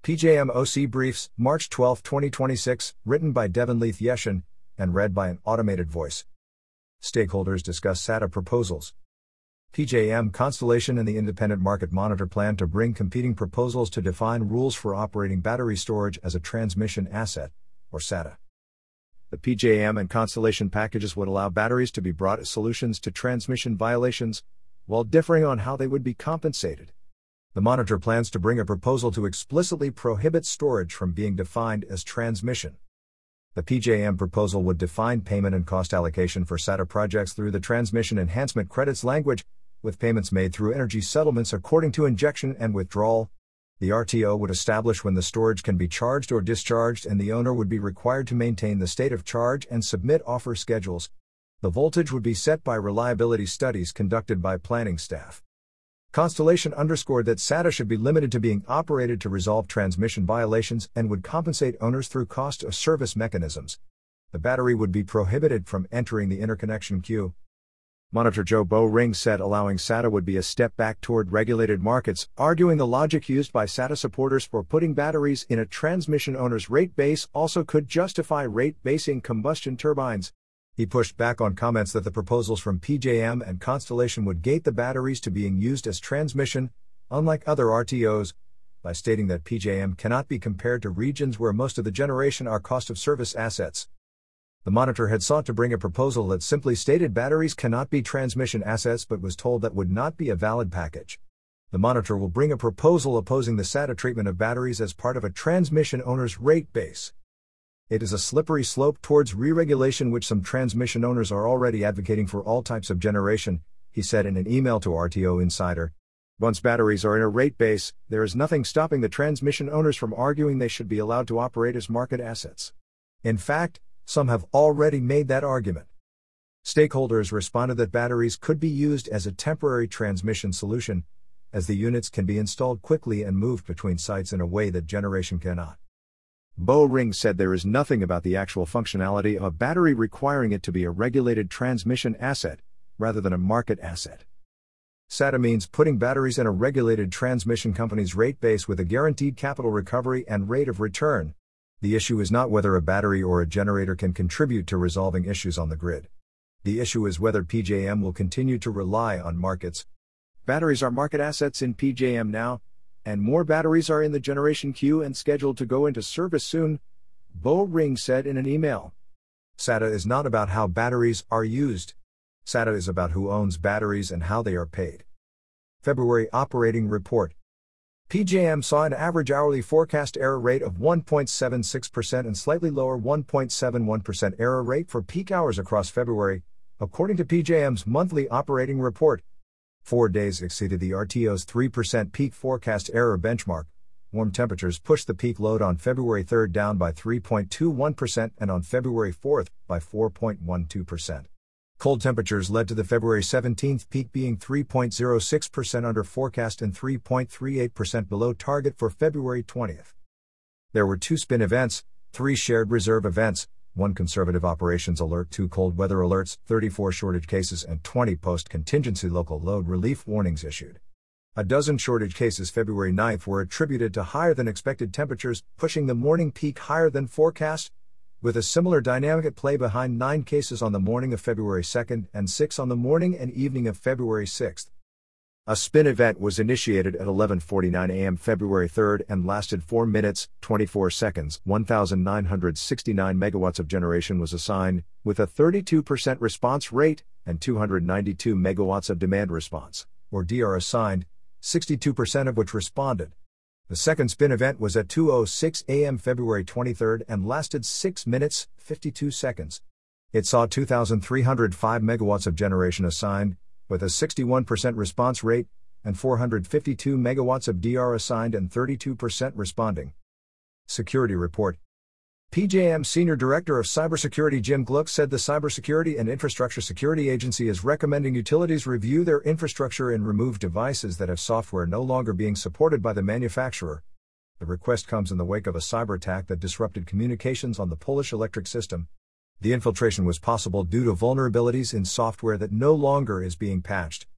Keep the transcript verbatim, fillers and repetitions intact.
P J M O C Briefs, March twelfth, twenty twenty-six, written by Devin Leith Yeshin, and read by an automated voice. Stakeholders discuss S A T A proposals. P J M Constellation and the Independent Market Monitor plan to bring competing proposals to define rules for operating battery storage as a transmission asset, or S A T A. The P J M and Constellation packages would allow batteries to be brought as solutions to transmission violations, while differing on how they would be compensated. The Monitor plans to bring a proposal to explicitly prohibit storage from being defined as transmission. The P J M proposal would define payment and cost allocation for S A T A projects through the Transmission Enhancement Credits language, with payments made through energy settlements according to injection and withdrawal. The R T O would establish when the storage can be charged or discharged, and the owner would be required to maintain the state of charge and submit offer schedules. The voltage would be set by reliability studies conducted by planning staff. Constellation underscored that S A T A should be limited to being operated to resolve transmission violations and would compensate owners through cost of service mechanisms. The battery would be prohibited from entering the interconnection queue. Monitor Joe Bo-Ring said allowing S A T A would be a step back toward regulated markets, arguing the logic used by S A T A supporters for putting batteries in a transmission owner's rate base also could justify rate-basing combustion turbines. He pushed back on comments that the proposals from P J M and Constellation would gate the batteries to being used as transmission, unlike other R T Os, by stating that P J M cannot be compared to regions where most of the generation are cost-of-service assets. The Monitor had sought to bring a proposal that simply stated batteries cannot be transmission assets but was told that would not be a valid package. The Monitor will bring a proposal opposing the S A T A treatment of batteries as part of a transmission owner's rate base. It is a slippery slope towards re-regulation which some transmission owners are already advocating for all types of generation, he said in an email to R T O Insider. Once batteries are in a rate base, there is nothing stopping the transmission owners from arguing they should be allowed to operate as market assets. In fact, some have already made that argument. Stakeholders responded that batteries could be used as a temporary transmission solution, as the units can be installed quickly and moved between sites in a way that generation cannot. Bo-Ring said there is nothing about the actual functionality of a battery requiring it to be a regulated transmission asset, rather than a market asset. S A T A means putting batteries in a regulated transmission company's rate base with a guaranteed capital recovery and rate of return. The issue is not whether a battery or a generator can contribute to resolving issues on the grid. The issue is whether P J M will continue to rely on markets. Batteries are market assets in P J M now, and more batteries are in the generation queue and scheduled to go into service soon, Bo-Ring said in an email. S A T A is not about how batteries are used. S A T A is about who owns batteries and how they are paid. February Operating Report. P J M saw an average hourly forecast error rate of one point seven six percent and slightly lower one point seven one percent error rate for peak hours across February, according to P J M's monthly operating report. Four days exceeded the R T O's three percent peak forecast error benchmark. Warm temperatures pushed the peak load on February third down by three point two one percent and on February fourth by four point one two percent. Cold temperatures led to the February seventeenth peak being three point zero six percent under forecast and three point three eight percent below target for February twentieth. There were two spin events, three shared reserve events, one conservative operations alert, two cold weather alerts, thirty-four shortage cases and twenty post-contingency local load relief warnings issued. A dozen shortage cases February ninth were attributed to higher than expected temperatures, pushing the morning peak higher than forecast, with a similar dynamic at play behind nine cases on the morning of February second and six on the morning and evening of February sixth. A spin event was initiated at eleven forty-nine a m February third and lasted four minutes, twenty-four seconds. one thousand nine hundred sixty-nine megawatts of generation was assigned, with a thirty-two percent response rate, and two hundred ninety-two megawatts of demand response, or D R assigned, sixty-two percent of which responded. The second spin event was at two oh six a m February twenty-third and lasted six minutes, fifty-two seconds. It saw two thousand three hundred five megawatts of generation assigned, with a sixty-one percent response rate, and four hundred fifty-two megawatts of D R assigned and thirty-two percent responding. Security Report. P J M Senior Director of Cybersecurity Jim Gluck said the Cybersecurity and Infrastructure Security Agency is recommending utilities review their infrastructure and remove devices that have software no longer being supported by the manufacturer. The request comes in the wake of a cyber attack that disrupted communications on the Polish electric system. The infiltration was possible due to vulnerabilities in software that no longer is being patched.